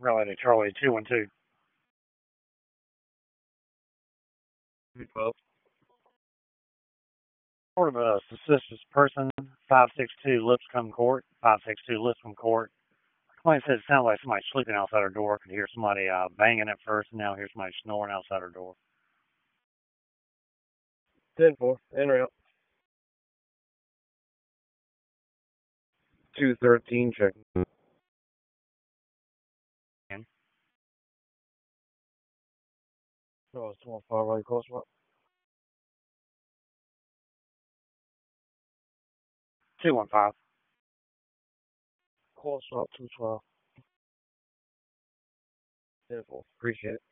Relay to Charlie 212. 212. Report of a suspicious person, 562 Lipscomb Court. 562 Lipscomb Court. Client said it sounded like somebody sleeping outside her door. Could hear somebody banging at first, and now hear somebody snoring outside her door. 10-4. En route. 213. Check. Oh, it's 1-5 right close one. 215. Call swap 212. 10-4. Appreciate it.